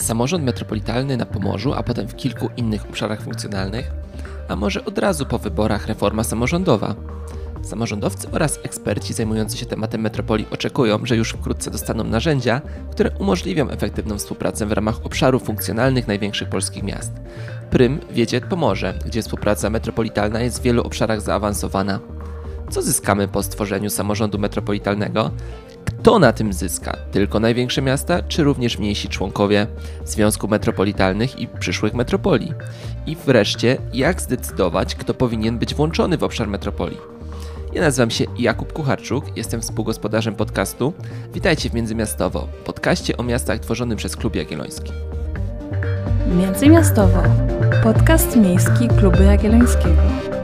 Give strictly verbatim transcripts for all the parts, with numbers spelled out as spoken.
Samorząd metropolitalny na Pomorzu, a potem w kilku innych obszarach funkcjonalnych, a może od razu po wyborach reforma samorządowa. Samorządowcy oraz eksperci zajmujący się tematem metropolii oczekują, że już wkrótce dostaną narzędzia, które umożliwią efektywną współpracę w ramach obszarów funkcjonalnych największych polskich miast. Prym wiedzie Pomorze, gdzie współpraca metropolitalna jest w wielu obszarach zaawansowana. Co zyskamy po stworzeniu samorządu metropolitalnego? Kto na tym zyska? Tylko największe miasta, czy również mniejsi członkowie Związku Metropolitalnych i przyszłych metropolii? I wreszcie, jak zdecydować, kto powinien być włączony w obszar metropolii? Ja nazywam się Jakub Kucharczuk, jestem współgospodarzem podcastu. Witajcie w Międzymiastowo, podcaście o miastach tworzonym przez Klub Jagielloński. Międzymiastowo, podcast miejski Klubu Jagiellońskiego.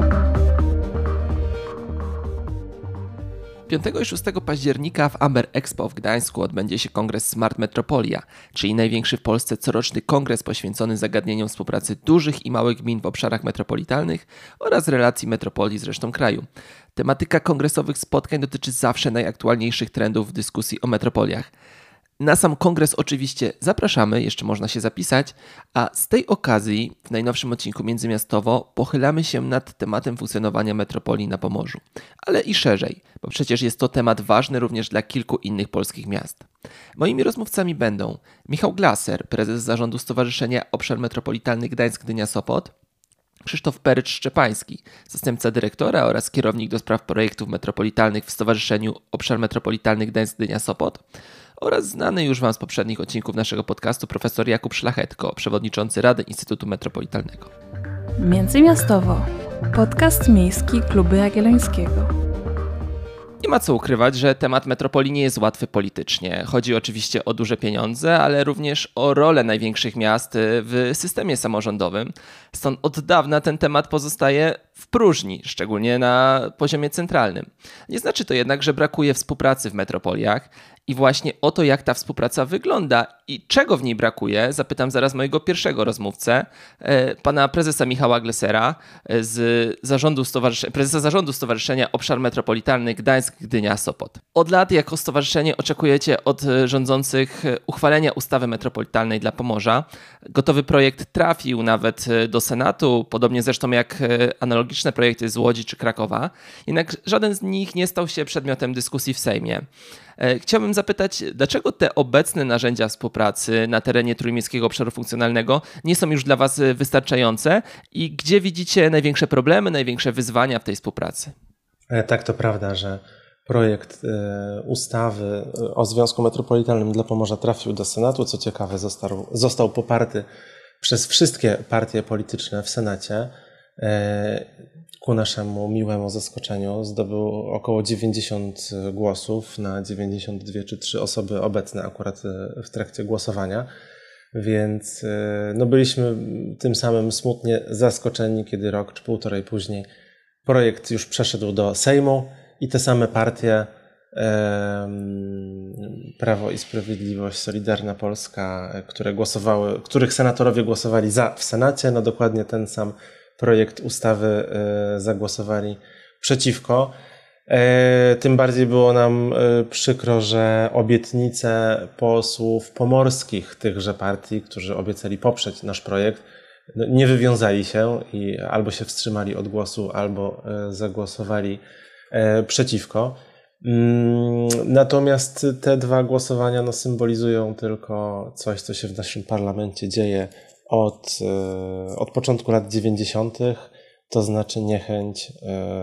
piątego i szóstego października w Amber Expo w Gdańsku odbędzie się kongres Smart Metropolia, czyli największy w Polsce coroczny kongres poświęcony zagadnieniom współpracy dużych i małych gmin w obszarach metropolitalnych oraz relacji metropolii z resztą kraju. Tematyka kongresowych spotkań dotyczy zawsze najaktualniejszych trendów w dyskusji o metropoliach. Na sam kongres oczywiście zapraszamy, jeszcze można się zapisać, a z tej okazji w najnowszym odcinku Międzymiastowo pochylamy się nad tematem funkcjonowania metropolii na Pomorzu, ale i szerzej, bo przecież jest to temat ważny również dla kilku innych polskich miast. Moimi rozmówcami będą Michał Glaser, prezes zarządu Stowarzyszenia Obszar Metropolitalny Gdańsk-Gdynia-Sopot, Krzysztof Perycz-Szczepański, zastępca dyrektora oraz kierownik do spraw projektów metropolitalnych w Stowarzyszeniu Obszar Metropolitalny Gdańsk-Gdynia-Sopot oraz znany już Wam z poprzednich odcinków naszego podcastu profesor Jakub Szlachetko, przewodniczący Rady Instytutu Metropolitalnego. Międzymiastowo, podcast miejski Klubu Jagiellońskiego. Nie ma co ukrywać, że temat metropolii nie jest łatwy politycznie. Chodzi oczywiście o duże pieniądze, ale również o rolę największych miast w systemie samorządowym. Stąd od dawna ten temat pozostaje w próżni, szczególnie na poziomie centralnym. Nie znaczy to jednak, że brakuje współpracy w metropoliach. I właśnie o to, jak ta współpraca wygląda i czego w niej brakuje, zapytam zaraz mojego pierwszego rozmówcę, pana prezesa Michała Glesera, z zarządu stowarzyszenia, prezesa zarządu Stowarzyszenia Obszar Metropolitalny Gdańsk-Gdynia-Sopot. Od lat jako stowarzyszenie oczekujecie od rządzących uchwalenia ustawy metropolitalnej dla Pomorza. Gotowy projekt trafił nawet do Senatu, podobnie zresztą jak analogiczne projekty z Łodzi czy Krakowa. Jednak żaden z nich nie stał się przedmiotem dyskusji w Sejmie. Chciałbym zapytać, dlaczego te obecne narzędzia współpracy na terenie Trójmiejskiego Obszaru Funkcjonalnego nie są już dla Was wystarczające i gdzie widzicie największe problemy, największe wyzwania w tej współpracy? Tak, to prawda, że projekt ustawy o Związku Metropolitalnym dla Pomorza trafił do Senatu. Co ciekawe, został, został poparty przez wszystkie partie polityczne w Senacie. Ku naszemu miłemu zaskoczeniu zdobył około dziewięćdziesiąt głosów na dziewięćdziesiąt dwie czy trzy osoby obecne akurat w trakcie głosowania, więc no byliśmy tym samym smutnie zaskoczeni, kiedy rok czy półtorej później projekt już przeszedł do Sejmu i te same partie Prawo i Sprawiedliwość, Solidarna Polska, które głosowały, których senatorowie głosowali za w Senacie, no dokładnie ten sam projekt ustawy zagłosowali przeciwko. Tym bardziej było nam przykro, że obietnice posłów pomorskich tychże partii, którzy obiecali poprzeć nasz projekt, nie wywiązali się i albo się wstrzymali od głosu, albo zagłosowali przeciwko. Natomiast te dwa głosowania no, symbolizują tylko coś, co się w naszym parlamencie dzieje Od, od początku lat dziewięćdziesiątych, to znaczy niechęć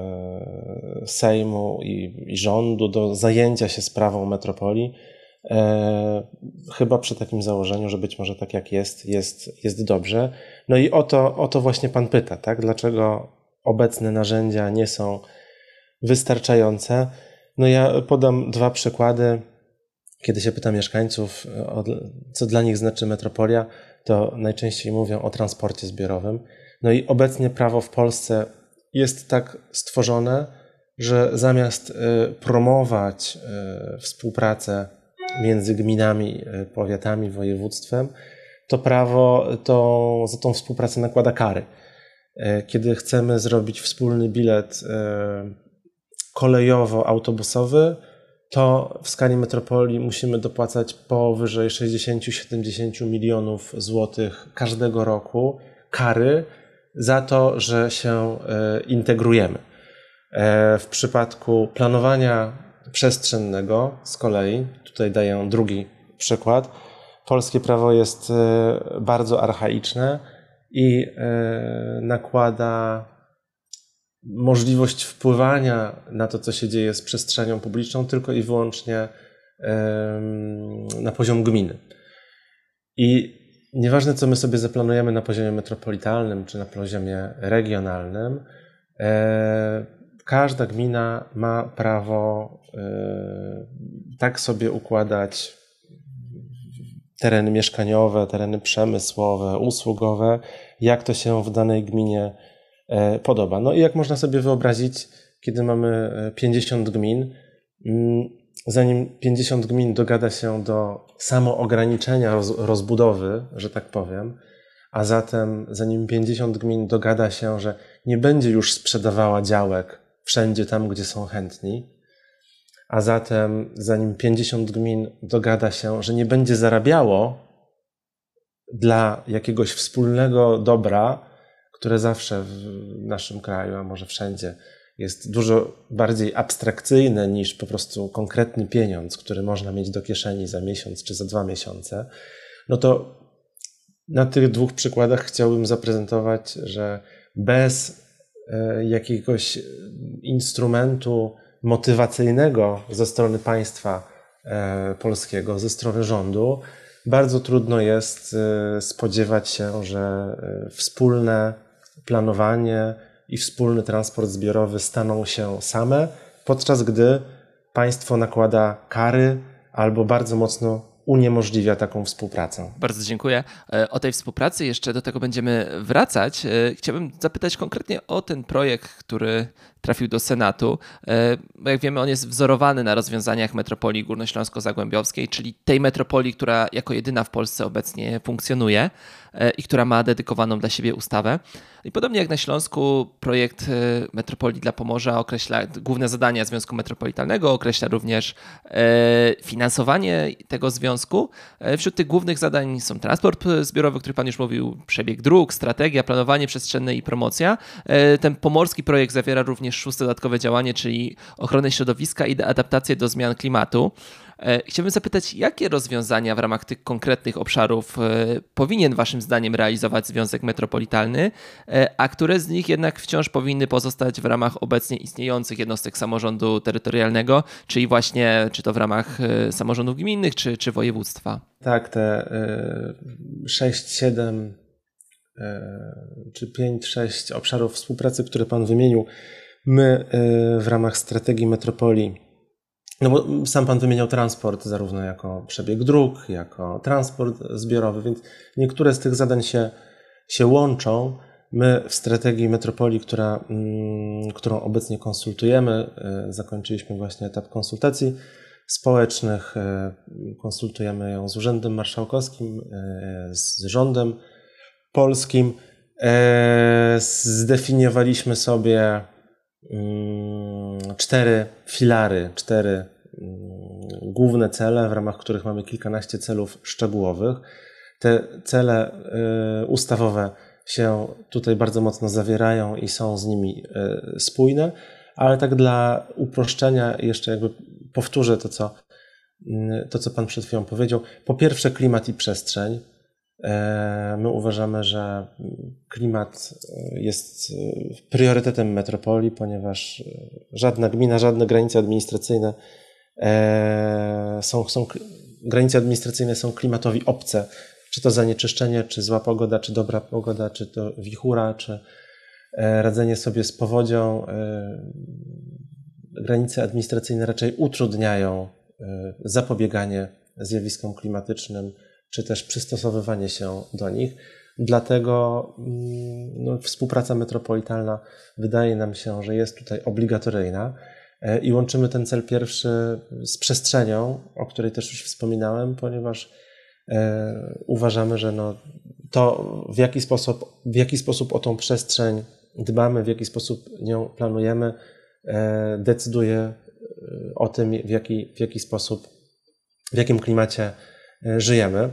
Sejmu i, i rządu do zajęcia się sprawą metropolii, chyba przy takim założeniu, że być może tak jak jest, jest, jest dobrze. No i o to, o to właśnie Pan pyta, tak? Dlaczego obecne narzędzia nie są wystarczające? No ja podam dwa przykłady. Kiedy się pyta mieszkańców, co dla nich znaczy metropolia, to najczęściej mówią o transporcie zbiorowym. No i obecnie prawo w Polsce jest tak stworzone, że zamiast promować współpracę między gminami, powiatami, województwem, to prawo to, za tą współpracę nakłada kary. Kiedy chcemy zrobić wspólny bilet kolejowo-autobusowy, to w skali metropolii musimy dopłacać powyżej sześćdziesiąt do siedemdziesięciu milionów złotych każdego roku kary za to, że się integrujemy. W przypadku planowania przestrzennego z kolei, tutaj daję drugi przykład, polskie prawo jest bardzo archaiczne i nakłada możliwość wpływania na to, co się dzieje z przestrzenią publiczną tylko i wyłącznie na poziom gminy. I nieważne, co my sobie zaplanujemy na poziomie metropolitalnym czy na poziomie regionalnym, każda gmina ma prawo tak sobie układać tereny mieszkaniowe, tereny przemysłowe, usługowe, jak to się w danej gminie podoba. No i jak można sobie wyobrazić, kiedy mamy pięćdziesiąt gmin, zanim pięćdziesiąt gmin dogada się do samoograniczenia roz, rozbudowy, że tak powiem, a zatem zanim pięćdziesiąt gmin dogada się, że nie będzie już sprzedawała działek wszędzie tam, gdzie są chętni, a zatem zanim pięćdziesiąt gmin dogada się, że nie będzie zarabiało dla jakiegoś wspólnego dobra, które zawsze w naszym kraju, a może wszędzie, jest dużo bardziej abstrakcyjne niż po prostu konkretny pieniądz, który można mieć do kieszeni za miesiąc czy za dwa miesiące, no to na tych dwóch przykładach chciałbym zaprezentować, że bez jakiegoś instrumentu motywacyjnego ze strony państwa polskiego, ze strony rządu, bardzo trudno jest spodziewać się, że wspólne planowanie i wspólny transport zbiorowy staną się same, podczas gdy państwo nakłada kary albo bardzo mocno uniemożliwia taką współpracę. Bardzo dziękuję. O tej współpracy jeszcze do tego będziemy wracać. Chciałbym zapytać konkretnie o ten projekt, który trafił do Senatu. Bo jak wiemy, on jest wzorowany na rozwiązaniach metropolii górnośląsko-zagłębiowskiej, czyli tej metropolii, która jako jedyna w Polsce obecnie funkcjonuje i która ma dedykowaną dla siebie ustawę. I podobnie jak na Śląsku, projekt Metropolii dla Pomorza określa główne zadania Związku Metropolitalnego, określa również finansowanie tego związku. Wśród tych głównych zadań są transport zbiorowy, o którym Pan już mówił, przebieg dróg, strategia, planowanie przestrzenne i promocja. Ten pomorski projekt zawiera również szóste dodatkowe działanie, czyli ochronę środowiska i adaptację do zmian klimatu. Chciałbym zapytać, jakie rozwiązania w ramach tych konkretnych obszarów powinien Waszym zdaniem realizować Związek Metropolitalny, a które z nich jednak wciąż powinny pozostać w ramach obecnie istniejących jednostek samorządu terytorialnego, czyli właśnie czy to w ramach samorządów gminnych, czy, czy województwa? Tak, te sześć, siedem czy pięć, sześć obszarów współpracy, które Pan wymienił, my w ramach strategii metropolii, no bo sam Pan wymieniał transport zarówno jako przebieg dróg, jako transport zbiorowy, więc niektóre z tych zadań się, się łączą. My w strategii metropolii, która, którą obecnie konsultujemy, zakończyliśmy właśnie etap konsultacji społecznych, konsultujemy ją z Urzędem Marszałkowskim, z rządem polskim. Zdefiniowaliśmy sobie cztery filary, cztery główne cele, w ramach których mamy kilkanaście celów szczegółowych. Te cele ustawowe się tutaj bardzo mocno zawierają i są z nimi spójne, ale tak dla uproszczenia jeszcze jakby powtórzę to, co, to, co Pan przed chwilą powiedział. Po pierwsze klimat i przestrzeń. My uważamy, że klimat jest priorytetem metropolii, ponieważ żadna gmina, żadne granice administracyjne są, są, granice administracyjne są klimatowi obce. Czy to zanieczyszczenie, czy zła pogoda, czy dobra pogoda, czy to wichura, czy radzenie sobie z powodzią. Granice administracyjne raczej utrudniają zapobieganie zjawiskom klimatycznym, czy też przystosowywanie się do nich. Dlatego no, współpraca metropolitalna wydaje nam się, że jest tutaj obligatoryjna i łączymy ten cel pierwszy z przestrzenią, o której też już wspominałem, ponieważ e, uważamy, że no, to w jaki sposób, w jaki sposób o tą przestrzeń dbamy, w jaki sposób nią planujemy, e, decyduje o tym, w jaki, w jaki sposób, w jakim klimacie żyjemy.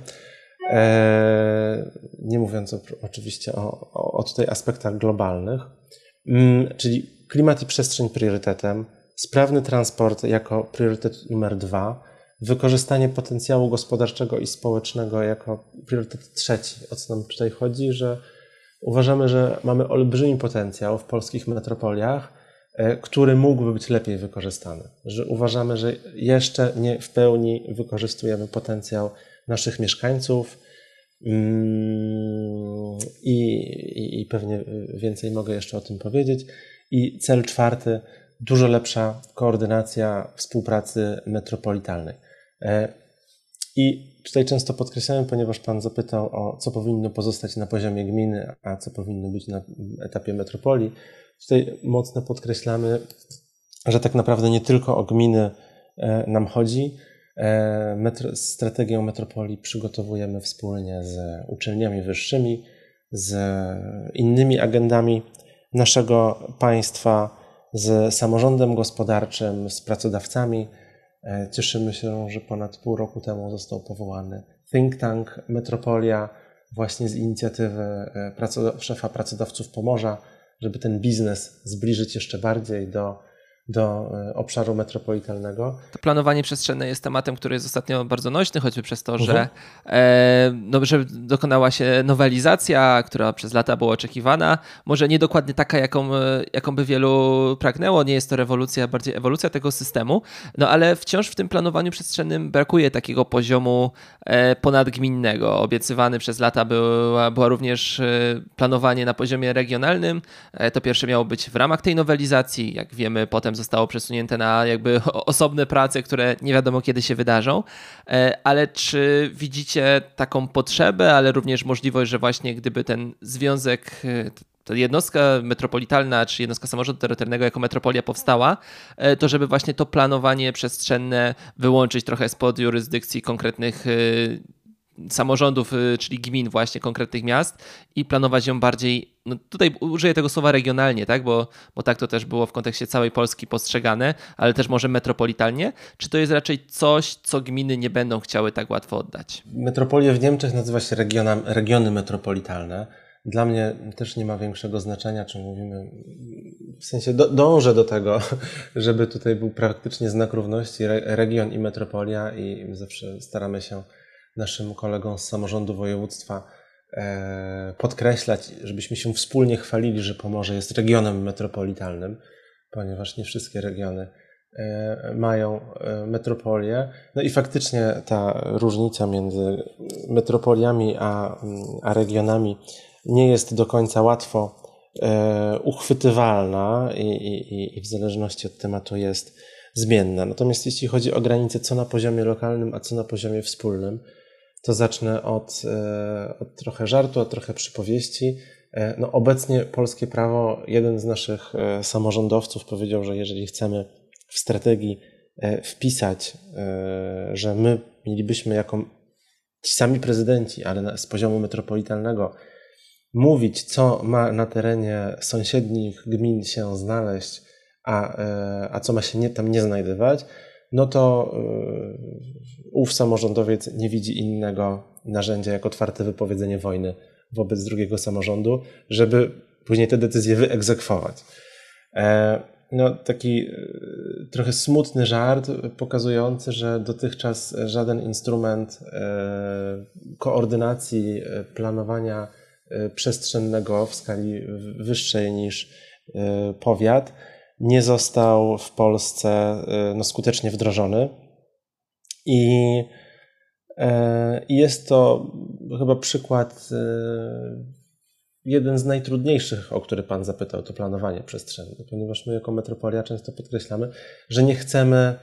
Nie mówiąc o, oczywiście o, o tutaj aspektach globalnych. Czyli klimat i przestrzeń priorytetem, sprawny transport jako priorytet numer dwa, wykorzystanie potencjału gospodarczego i społecznego jako priorytet trzeci. O co nam tutaj chodzi? Że uważamy, że mamy olbrzymi potencjał w polskich metropoliach, który mógłby być lepiej wykorzystany. Że uważamy, że jeszcze nie w pełni wykorzystujemy potencjał naszych mieszkańców i, i, i pewnie więcej mogę jeszcze o tym powiedzieć. I cel czwarty, dużo lepsza koordynacja współpracy metropolitalnej. I tutaj często podkreślamy, ponieważ Pan zapytał o co powinno pozostać na poziomie gminy, a co powinno być na etapie metropolii. Tutaj mocno podkreślamy, że tak naprawdę nie tylko o gminy nam chodzi. Metro, strategię metropolii przygotowujemy wspólnie z uczelniami wyższymi, z innymi agendami naszego państwa, z samorządem gospodarczym, z pracodawcami. Cieszymy się, że ponad pół roku temu został powołany think tank Metropolia właśnie z inicjatywy szefa pracodawców Pomorza, żeby ten biznes zbliżyć jeszcze bardziej do, do obszaru metropolitalnego. To planowanie przestrzenne jest tematem, który jest ostatnio bardzo nośny, choćby przez to, uh-huh. że, e, no, że dokonała się nowelizacja, która przez lata była oczekiwana. Może nie dokładnie taka, jaką, jaką by wielu pragnęło. Nie jest to rewolucja, bardziej ewolucja tego systemu, no ale wciąż w tym planowaniu przestrzennym brakuje takiego poziomu e, ponadgminnego. Obiecywany przez lata była, była również e, planowanie na poziomie regionalnym. E, to pierwsze miało być w ramach tej nowelizacji. Jak wiemy, potem zostało przesunięte na jakby osobne prace, które nie wiadomo kiedy się wydarzą, ale czy widzicie taką potrzebę, ale również możliwość, że właśnie gdyby ten związek, ta jednostka metropolitalna czy jednostka samorządu terytorialnego jako metropolia powstała, to żeby właśnie to planowanie przestrzenne wyłączyć trochę spod jurysdykcji konkretnych samorządów, czyli gmin właśnie, konkretnych miast i planować ją bardziej, no tutaj użyję tego słowa regionalnie, tak, bo, bo tak to też było w kontekście całej Polski postrzegane, ale też może metropolitalnie. Czy to jest raczej coś, co gminy nie będą chciały tak łatwo oddać? Metropolia w Niemczech nazywa się regiona, regiony metropolitalne. Dla mnie też nie ma większego znaczenia, czy mówimy, w sensie do, dążę do tego, żeby tutaj był praktycznie znak równości re, region i metropolia i zawsze staramy się naszym kolegom z samorządu województwa e, podkreślać, żebyśmy się wspólnie chwalili, że Pomorze jest regionem metropolitalnym, ponieważ nie wszystkie regiony e, mają e, metropolię. No i faktycznie ta różnica między metropoliami a, a regionami nie jest do końca łatwo e, uchwytywalna i, i, i w zależności od tematu jest zmienna. Natomiast jeśli chodzi o granice co na poziomie lokalnym, a co na poziomie wspólnym, to zacznę od, od trochę żartu, od trochę przypowieści. No, obecnie polskie prawo, jeden z naszych samorządowców powiedział, że jeżeli chcemy w strategii wpisać, że my mielibyśmy jako ci sami prezydenci, ale z poziomu metropolitalnego, mówić, co ma na terenie sąsiednich gmin się znaleźć, a, a co ma się nie, tam nie znajdywać, no to ów samorządowiec nie widzi innego narzędzia jak otwarte wypowiedzenie wojny wobec drugiego samorządu, żeby później te decyzje wyegzekwować. No, taki trochę smutny żart pokazujący, że dotychczas żaden instrument koordynacji planowania przestrzennego w skali wyższej niż powiat nie został w Polsce no, skutecznie wdrożony i jest to chyba przykład jeden z najtrudniejszych, o który Pan zapytał, to planowanie przestrzenne, ponieważ my jako metropolia często podkreślamy, że nie chcemy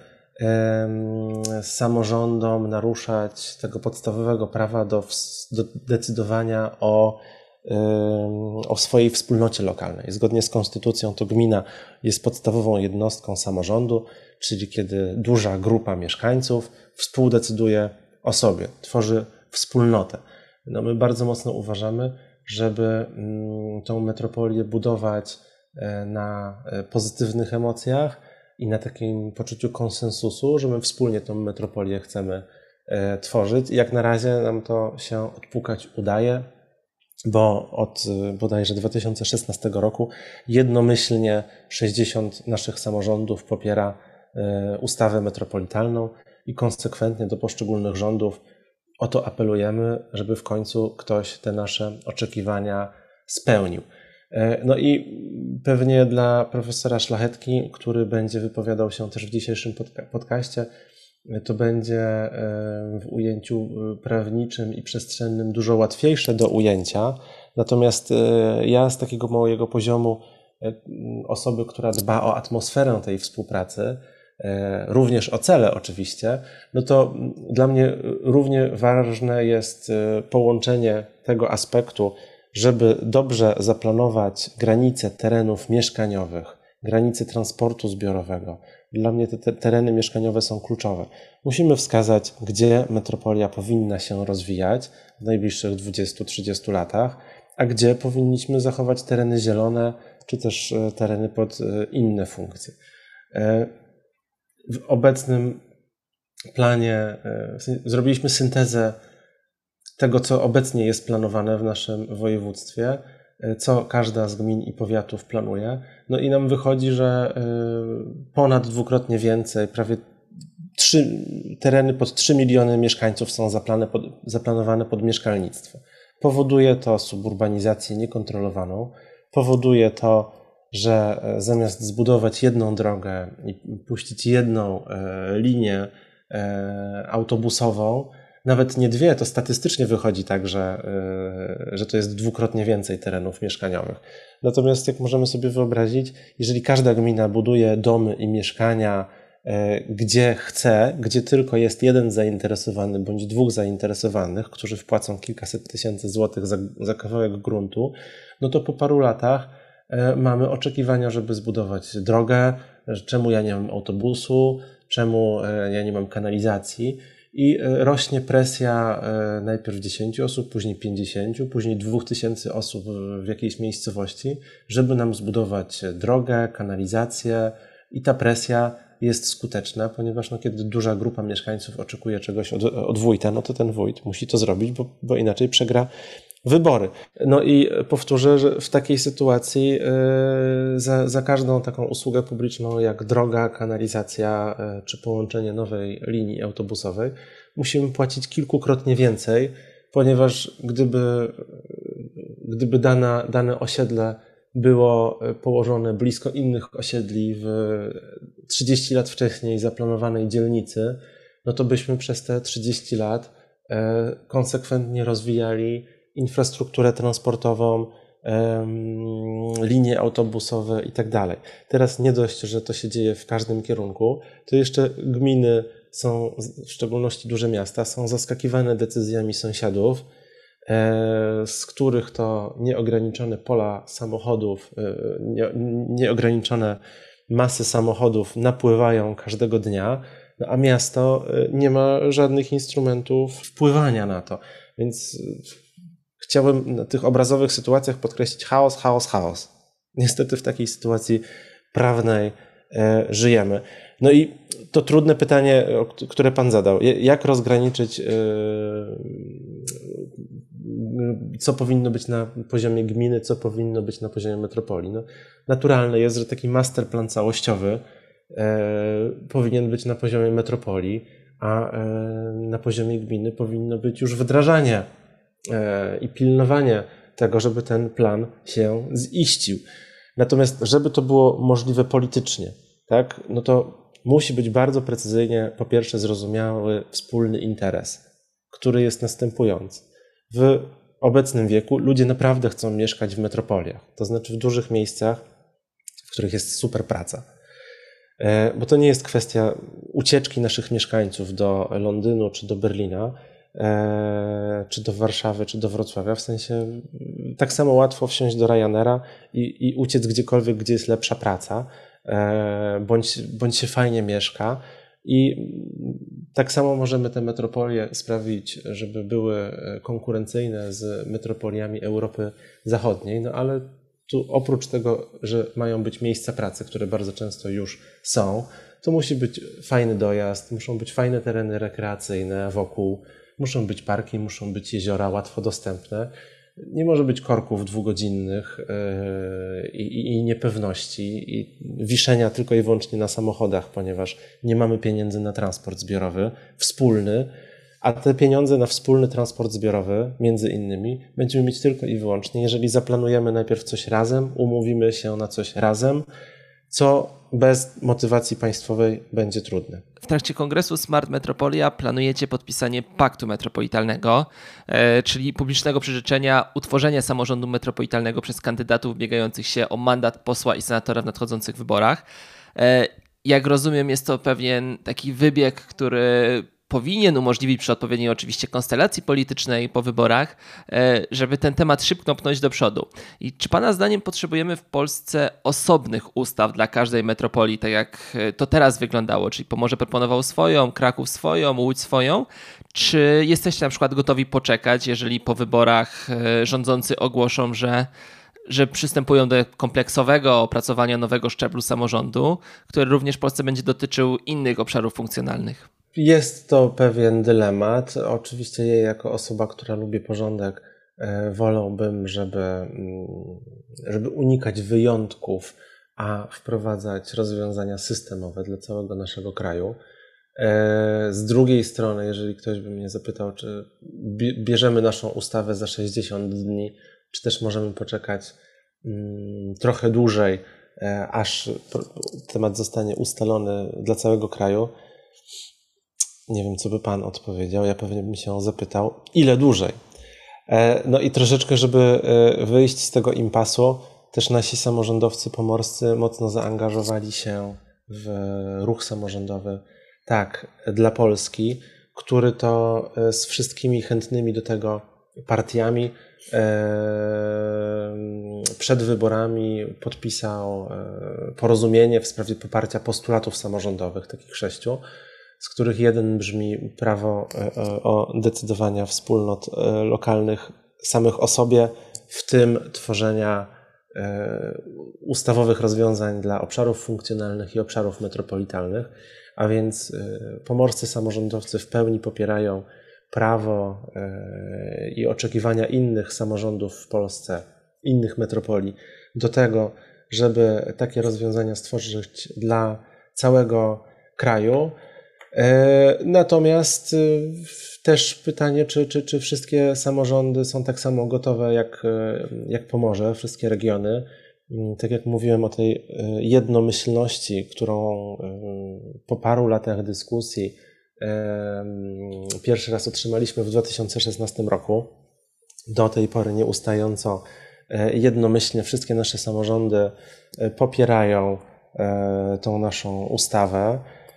samorządom naruszać tego podstawowego prawa do, do decydowania o o swojej wspólnocie lokalnej. Zgodnie z konstytucją to gmina jest podstawową jednostką samorządu, czyli kiedy duża grupa mieszkańców współdecyduje o sobie, tworzy wspólnotę. No my bardzo mocno uważamy, żeby tą metropolię budować na pozytywnych emocjach i na takim poczuciu konsensusu, że my wspólnie tą metropolię chcemy tworzyć. I jak na razie nam to się odpukać udaje, bo od bodajże dwa tysiące szesnastego roku jednomyślnie sześćdziesiąt naszych samorządów popiera ustawę metropolitalną i konsekwentnie do poszczególnych rządów o to apelujemy, żeby w końcu ktoś te nasze oczekiwania spełnił. No i pewnie dla profesora Szlachetki, który będzie wypowiadał się też w dzisiejszym podcaście, to będzie w ujęciu prawniczym i przestrzennym dużo łatwiejsze do ujęcia. Natomiast ja z takiego małego poziomu osoby, która dba o atmosferę tej współpracy, również o cele oczywiście, no to dla mnie równie ważne jest połączenie tego aspektu, żeby dobrze zaplanować granice terenów mieszkaniowych, granice transportu zbiorowego. Dla mnie te, te tereny mieszkaniowe są kluczowe. Musimy wskazać, gdzie metropolia powinna się rozwijać w najbliższych dwudziestu trzydziestu latach, a gdzie powinniśmy zachować tereny zielone, czy też tereny pod inne funkcje. W obecnym planie zrobiliśmy syntezę tego, co obecnie jest planowane w naszym województwie, co każda z gmin i powiatów planuje. No i nam wychodzi, że ponad dwukrotnie więcej, prawie trzy, tereny pod trzy miliony mieszkańców są pod, zaplanowane pod mieszkalnictwo. Powoduje to suburbanizację niekontrolowaną, powoduje to, że zamiast zbudować jedną drogę i puścić jedną linię autobusową, nawet nie dwie, to statystycznie wychodzi tak, że, że to jest dwukrotnie więcej terenów mieszkaniowych. Natomiast jak możemy sobie wyobrazić, jeżeli każda gmina buduje domy i mieszkania, gdzie chce, gdzie tylko jest jeden zainteresowany bądź dwóch zainteresowanych, którzy wpłacą kilkaset tysięcy złotych za, za kawałek gruntu, no to po paru latach mamy oczekiwania, żeby zbudować drogę, czemu ja nie mam autobusu, czemu ja nie mam kanalizacji. I rośnie presja najpierw dziesięciu osób, później pięćdziesięciu, później dwóch tysięcy osób w jakiejś miejscowości, żeby nam zbudować drogę, kanalizację i ta presja jest skuteczna, ponieważ no, kiedy duża grupa mieszkańców oczekuje czegoś od, od wójta, no to ten wójt musi to zrobić, bo, bo inaczej przegra wybory. No i powtórzę, że w takiej sytuacji yy, za, za każdą taką usługę publiczną jak droga, kanalizacja yy, czy połączenie nowej linii autobusowej musimy płacić kilkukrotnie więcej, ponieważ gdyby, gdyby dana, dane osiedle było położone blisko innych osiedli w trzydzieści lat wcześniej zaplanowanej dzielnicy, no to byśmy przez te trzydzieści lat yy, konsekwentnie rozwijali infrastrukturę transportową, linie autobusowe i tak dalej. Teraz nie dość, że to się dzieje w każdym kierunku, to jeszcze gminy są, w szczególności duże miasta, są zaskakiwane decyzjami sąsiadów, z których to nieograniczone pola samochodów, nieograniczone masy samochodów napływają każdego dnia, no a miasto nie ma żadnych instrumentów wpływania na to. Więc chciałbym na tych obrazowych sytuacjach podkreślić chaos, chaos, chaos. Niestety w takiej sytuacji prawnej e, żyjemy. No i to trudne pytanie, które Pan zadał. Jak rozgraniczyć, e, co powinno być na poziomie gminy, co powinno być na poziomie metropolii? No, naturalne jest, że taki masterplan całościowy e, powinien być na poziomie metropolii, a e, na poziomie gminy powinno być już wdrażanie i pilnowanie tego, żeby ten plan się ziścił. Natomiast, żeby to było możliwe politycznie, tak, no to musi być bardzo precyzyjnie, po pierwsze, zrozumiały wspólny interes, który jest następujący. W obecnym wieku ludzie naprawdę chcą mieszkać w metropoliach, to znaczy w dużych miejscach, w których jest super praca. Bo to nie jest kwestia ucieczki naszych mieszkańców do Londynu czy do Berlina, czy do Warszawy, czy do Wrocławia, w sensie tak samo łatwo wsiąść do Ryanaira i, i uciec gdziekolwiek, gdzie jest lepsza praca, bądź, bądź się fajnie mieszka. I tak samo możemy te metropolie sprawić, żeby były konkurencyjne z metropoliami Europy Zachodniej, no ale tu oprócz tego, że mają być miejsca pracy, które bardzo często już są, to musi być fajny dojazd, muszą być fajne tereny rekreacyjne wokół, muszą być parki, muszą być jeziora łatwo dostępne. Nie może być korków dwugodzinnych yy, i, i niepewności i wiszenia tylko i wyłącznie na samochodach, ponieważ nie mamy pieniędzy na transport zbiorowy, wspólny, a te pieniądze na wspólny transport zbiorowy, między innymi, będziemy mieć tylko i wyłącznie, jeżeli zaplanujemy najpierw coś razem, umówimy się na coś razem, co bez motywacji państwowej będzie trudne. W trakcie kongresu Smart Metropolia planujecie podpisanie paktu metropolitalnego, e, czyli publicznego przyrzeczenia utworzenia samorządu metropolitalnego przez kandydatów ubiegających się o mandat posła i senatora w nadchodzących wyborach. E, jak rozumiem, jest to pewien taki wybieg, który powinien umożliwić przy odpowiedniej oczywiście konstelacji politycznej po wyborach, żeby ten temat szybko pchnąć do przodu. I czy Pana zdaniem potrzebujemy w Polsce osobnych ustaw dla każdej metropolii, tak jak to teraz wyglądało? Czyli Pomorze proponował swoją, Kraków swoją, Łódź swoją? Czy jesteście na przykład gotowi poczekać, jeżeli po wyborach rządzący ogłoszą, że że przystępują do kompleksowego opracowania nowego szczeblu samorządu, który również w Polsce będzie dotyczył innych obszarów funkcjonalnych? Jest to pewien dylemat. Oczywiście ja jako osoba, która lubi porządek, wolałbym, żeby, żeby unikać wyjątków, a wprowadzać rozwiązania systemowe dla całego naszego kraju. Z drugiej strony, jeżeli ktoś by mnie zapytał, czy bierzemy naszą ustawę za sześćdziesiąt dni, czy też możemy poczekać trochę dłużej, aż temat zostanie ustalony dla całego kraju, nie wiem, co by Pan odpowiedział. Ja pewnie bym się zapytał, ile dłużej. No i troszeczkę, żeby wyjść z tego impasu, też nasi samorządowcy pomorscy mocno zaangażowali się w ruch samorządowy, tak, dla Polski, który to z wszystkimi chętnymi do tego partiami przed wyborami podpisał porozumienie w sprawie poparcia postulatów samorządowych, takich sześciu, z których jeden brzmi prawo o decydowania wspólnot lokalnych samych o sobie, w tym tworzenia ustawowych rozwiązań dla obszarów funkcjonalnych i obszarów metropolitalnych, a więc pomorscy samorządowcy w pełni popierają prawo i oczekiwania innych samorządów w Polsce, innych metropolii do tego, żeby takie rozwiązania stworzyć dla całego kraju. Natomiast też pytanie, czy, czy, czy wszystkie samorządy są tak samo gotowe jak, jak Pomorze, wszystkie regiony. Tak jak mówiłem o tej jednomyślności, którą po paru latach dyskusji pierwszy raz otrzymaliśmy w dwa tysiące szesnastym roku. Do tej pory nieustająco jednomyślnie wszystkie nasze samorządy popierają tą naszą ustawę.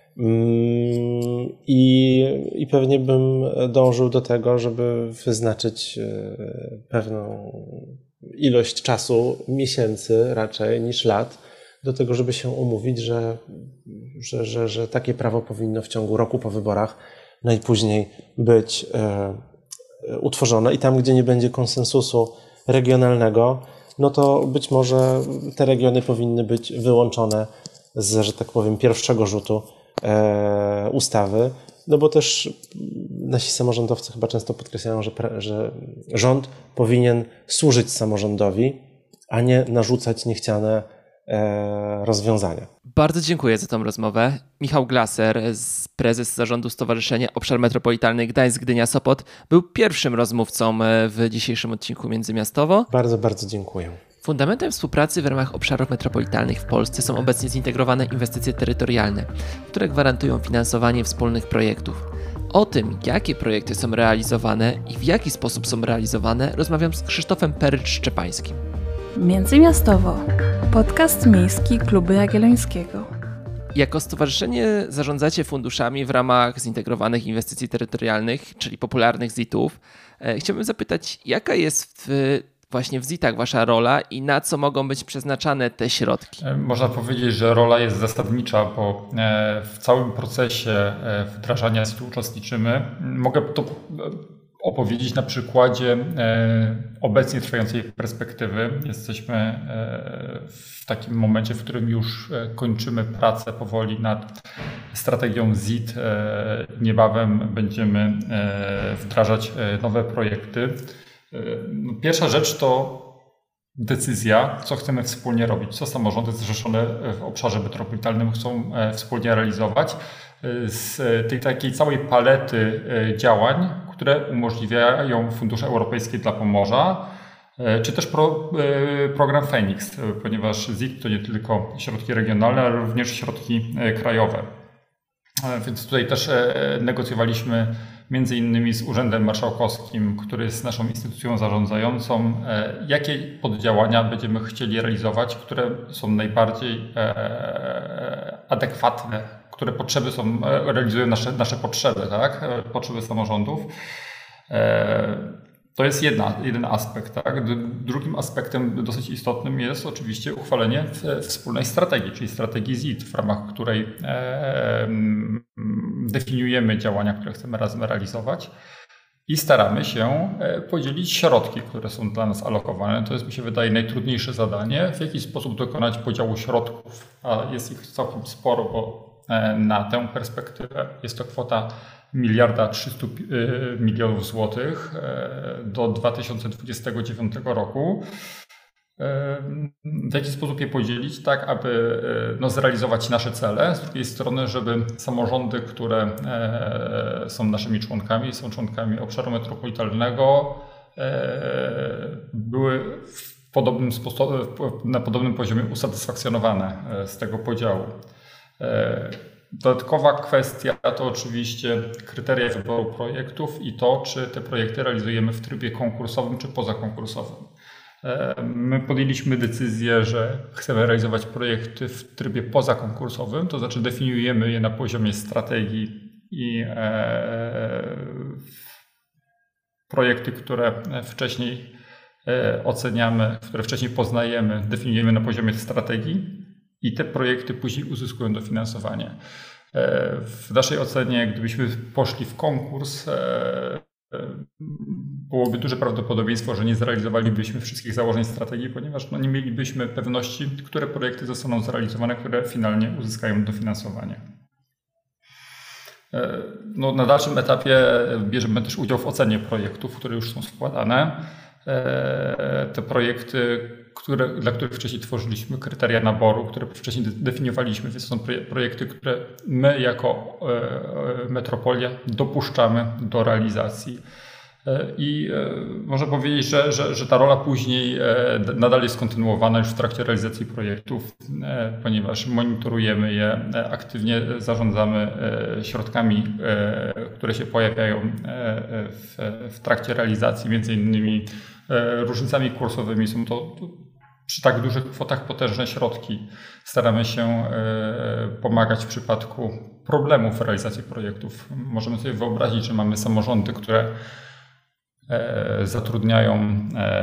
I, I pewnie bym dążył do tego, żeby wyznaczyć pewną ilość czasu, miesięcy raczej niż lat, do tego, żeby się umówić, że, że, że, że takie prawo powinno w ciągu roku po wyborach najpóźniej być e, utworzone. I tam, gdzie nie będzie konsensusu regionalnego, no to być może te regiony powinny być wyłączone z, że tak powiem, pierwszego rzutu e, ustawy, no bo też nasi samorządowcy chyba często podkreślają, że, że rząd powinien służyć samorządowi, a nie narzucać niechciane e, rozwiązania. Bardzo dziękuję za tą rozmowę. Michał Glaser, prezes zarządu Stowarzyszenia Obszar Metropolitalny Gdańsk-Gdynia-Sopot, był pierwszym rozmówcą w dzisiejszym odcinku Międzymiastowo. Bardzo, bardzo dziękuję. Fundamentem współpracy w ramach obszarów metropolitalnych w Polsce są obecnie zintegrowane inwestycje terytorialne, które gwarantują finansowanie wspólnych projektów. O tym, jakie projekty są realizowane i w jaki sposób są realizowane, rozmawiam z Krzysztofem Perycz-Szczepańskim. Międzymiastowo. Podcast miejski Klubu Jagiellońskiego. Jako stowarzyszenie zarządzacie funduszami w ramach zintegrowanych inwestycji terytorialnych, czyli popularnych Z I T-ów. Chciałbym zapytać, jaka jest w właśnie w Z I T-ach wasza rola i na co mogą być przeznaczane te środki? Można powiedzieć, że rola jest zasadnicza, bo w całym procesie wdrażania Z I T-u uczestniczymy. Mogę to opowiedzieć na przykładzie obecnie trwającej perspektywy. Jesteśmy w takim momencie, w którym już kończymy pracę powoli nad strategią Z I T. Niebawem będziemy wdrażać nowe projekty. Pierwsza rzecz to decyzja, co chcemy wspólnie robić, co samorządy zrzeszone w obszarze metropolitalnym chcą wspólnie realizować. Z tej takiej całej palety działań, które umożliwiają fundusze europejskie dla Pomorza, czy też pro, program Feniks, ponieważ Z I T to nie tylko środki regionalne, ale również środki krajowe. Więc tutaj też negocjowaliśmy między innymi z Urzędem Marszałkowskim, który jest naszą instytucją zarządzającą, jakie poddziałania będziemy chcieli realizować, które są najbardziej adekwatne, które potrzeby są, realizują nasze, nasze potrzeby, tak? Potrzeby samorządów. To jest jedna, jeden aspekt. Tak? Drugim aspektem dosyć istotnym jest oczywiście uchwalenie wspólnej strategii, czyli strategii Z I T, w ramach której definiujemy działania, które chcemy razem realizować i staramy się podzielić środki, które są dla nas alokowane. To jest, mi się wydaje, najtrudniejsze zadanie, w jaki sposób dokonać podziału środków, a jest ich całkiem sporo, bo na tę perspektywę jest to kwota miliarda trzysta milionów złotych do dwa tysiące dwudziestego dziewiątego roku. W jaki sposób je podzielić, tak aby no, zrealizować nasze cele, z drugiej strony, żeby samorządy, które są naszymi członkami, są członkami obszaru metropolitalnego, były w podobnym sposobie, na podobnym poziomie usatysfakcjonowane z tego podziału. Dodatkowa kwestia to oczywiście kryteria wyboru projektów i to, czy te projekty realizujemy w trybie konkursowym czy pozakonkursowym. My podjęliśmy decyzję, że chcemy realizować projekty w trybie pozakonkursowym, to znaczy definiujemy je na poziomie strategii i projekty, które wcześniej oceniamy, które wcześniej poznajemy, definiujemy na poziomie strategii. I te projekty później uzyskują dofinansowanie. W naszej ocenie, gdybyśmy poszli w konkurs, byłoby duże prawdopodobieństwo, że nie zrealizowalibyśmy wszystkich założeń strategii, ponieważ no, nie mielibyśmy pewności, które projekty zostaną zrealizowane, które finalnie uzyskają dofinansowanie. No, na dalszym etapie bierzemy też udział w ocenie projektów, które już są składane. Te projekty, które, dla których wcześniej tworzyliśmy kryteria naboru, które wcześniej definiowaliśmy, więc są projekty, które my jako metropolia dopuszczamy do realizacji. I można powiedzieć, że, że, że ta rola później nadal jest kontynuowana już w trakcie realizacji projektów, ponieważ monitorujemy je, aktywnie zarządzamy środkami, które się pojawiają w, w trakcie realizacji, między innymi różnicami kursowymi. Są to przy tak dużych kwotach potężne środki. Staramy się pomagać w przypadku problemów w realizacji projektów. Możemy sobie wyobrazić, że mamy samorządy, które zatrudniają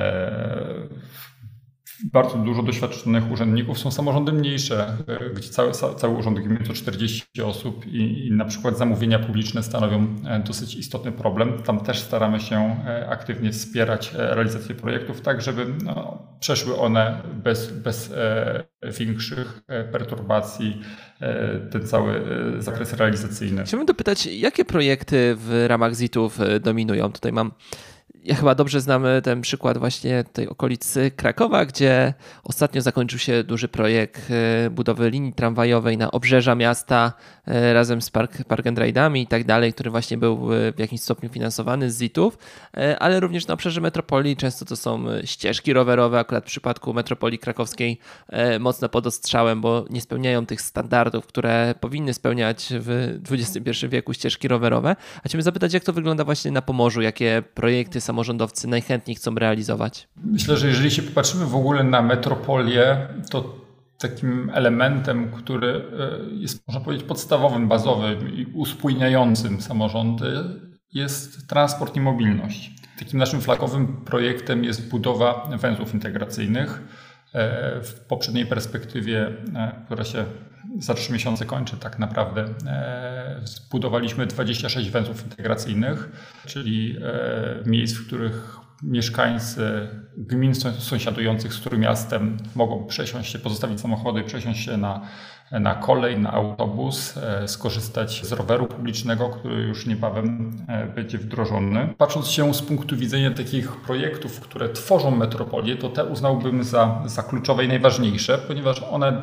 bardzo dużo doświadczonych urzędników. Są samorządy mniejsze, gdzie cały, cały urząd gminy to czterdzieści osób i, i na przykład zamówienia publiczne stanowią dosyć istotny problem. Tam też staramy się aktywnie wspierać realizację projektów, tak żeby no, przeszły one bez, bez większych perturbacji ten cały zakres realizacyjny. Chciałbym dopytać, jakie projekty w ramach Z I T-ów dominują? Tutaj mam Ja chyba dobrze znam ten przykład właśnie tej okolicy Krakowa, gdzie ostatnio zakończył się duży projekt budowy linii tramwajowej na obrzeża miasta razem z park, park and ride'ami i tak dalej, który właśnie był w jakimś stopniu finansowany z Z I T-ów, ale również na obszarze metropolii często to są ścieżki rowerowe, akurat w przypadku metropolii krakowskiej mocno pod ostrzałem, bo nie spełniają tych standardów, które powinny spełniać w dwudziestym pierwszym wieku ścieżki rowerowe. A chciałbym zapytać, jak to wygląda właśnie na Pomorzu, jakie projekty samorządowcy najchętniej chcą realizować? Myślę, że jeżeli się popatrzymy w ogóle na metropolię, to takim elementem, który jest, można powiedzieć, podstawowym, bazowym i uspójniającym samorządy, jest transport i mobilność. Takim naszym flagowym projektem jest budowa węzłów integracyjnych. W poprzedniej perspektywie, która się za trzy miesiące kończy tak naprawdę, zbudowaliśmy dwadzieścia sześć węzłów integracyjnych, czyli miejsc, w których mieszkańcy gmin sąsiadujących z Trójmiastem mogą przesiąść się, pozostawić samochody, przesiąść się na, na kolej, na autobus, skorzystać z roweru publicznego, który już niebawem będzie wdrożony. Patrząc się z punktu widzenia takich projektów, które tworzą metropolię, to te uznałbym za, za kluczowe i najważniejsze, ponieważ one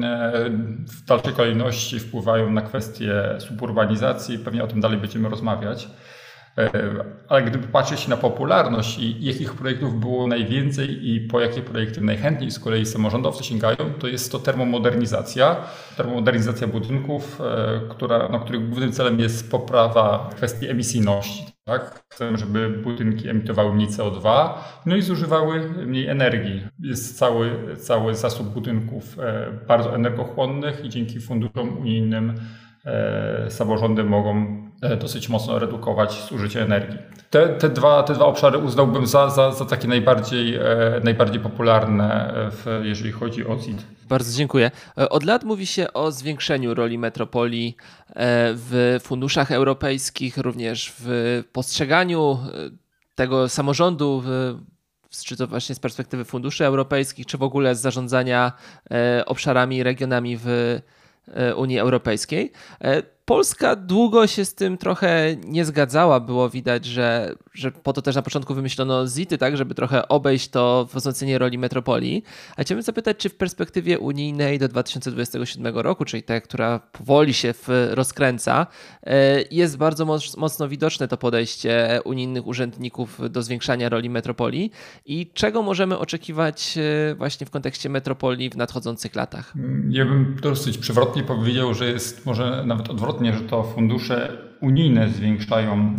w dalszej kolejności wpływają na kwestię suburbanizacji. Pewnie o tym dalej będziemy rozmawiać. Ale gdyby patrzeć na popularność i jakich projektów było najwięcej i po jakie projekty najchętniej z kolei samorządowcy sięgają, to jest to termomodernizacja. Termomodernizacja budynków, która, no, których głównym celem jest poprawa kwestii emisyjności. Tak? Chcemy, żeby budynki emitowały mniej C O dwa, no i zużywały mniej energii. Jest cały, cały zasób budynków bardzo energochłonnych i dzięki funduszom unijnym samorządy mogą dosyć mocno redukować zużycie energii. Te, te, dwa, te dwa obszary uznałbym za, za, za takie najbardziej, najbardziej popularne, w, jeżeli chodzi o Z I T. Bardzo dziękuję. Od lat mówi się o zwiększeniu roli metropolii w funduszach europejskich, również w postrzeganiu tego samorządu, czy to właśnie z perspektywy funduszy europejskich, czy w ogóle z zarządzania obszarami i regionami w Unii Europejskiej. Polska długo się z tym trochę nie zgadzała. Było widać, że, że po to też na początku wymyślono Z I T-y, tak, żeby trochę obejść to wzmocnienie roli metropolii. A chciałbym zapytać, czy w perspektywie unijnej do dwa tysiące dwudziestego siódmego roku, czyli tej, która powoli się rozkręca, jest bardzo mocno widoczne to podejście unijnych urzędników do zwiększania roli metropolii i czego możemy oczekiwać właśnie w kontekście metropolii w nadchodzących latach? Ja bym dosyć przewrotnie powiedział, że jest może nawet odwrotnie, że to fundusze unijne zwiększają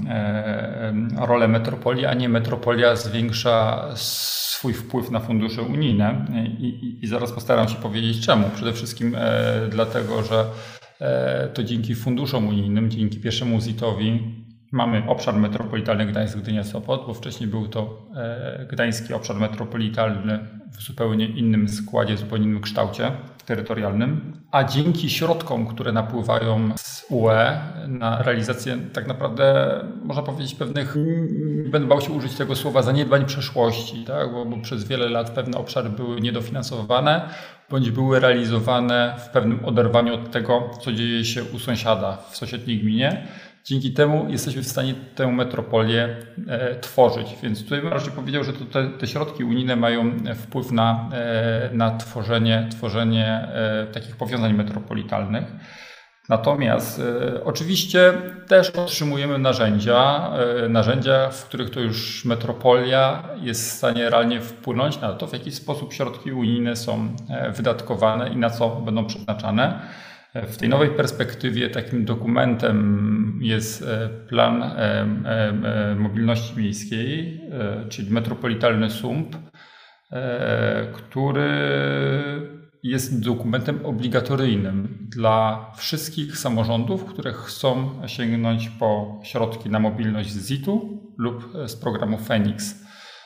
rolę metropolii, a nie metropolia zwiększa swój wpływ na fundusze unijne. I, i, i zaraz postaram się powiedzieć czemu. Przede wszystkim dlatego, że to dzięki funduszom unijnym, dzięki pierwszemu Z I T-owi mamy obszar metropolitalny Gdańsk, Gdynia, Sopot, bo wcześniej był to gdański obszar metropolitalny w zupełnie innym składzie, zupełnie innym kształcie terytorialnym, a dzięki środkom, które napływają z U E na realizację tak naprawdę, można powiedzieć, pewnych, nie będę bał się użyć tego słowa, zaniedbań przeszłości, tak? bo, bo przez wiele lat pewne obszary były niedofinansowane, bądź były realizowane w pewnym oderwaniu od tego, co dzieje się u sąsiada w sąsiedniej gminie. Dzięki temu jesteśmy w stanie tę metropolię e, tworzyć. Więc tutaj bym raczej powiedział, że to te, te środki unijne mają wpływ na, e, na tworzenie, tworzenie e, takich powiązań metropolitalnych. Natomiast e, oczywiście też otrzymujemy narzędzia, e, narzędzia, w których to już metropolia jest w stanie realnie wpłynąć na to, w jaki sposób środki unijne są e, wydatkowane i na co będą przeznaczane. W tej nowej perspektywie takim dokumentem jest plan mobilności miejskiej, czyli metropolitalny S U M P, który jest dokumentem obligatoryjnym dla wszystkich samorządów, które chcą sięgnąć po środki na mobilność z Z I T-u lub z programu Feniks.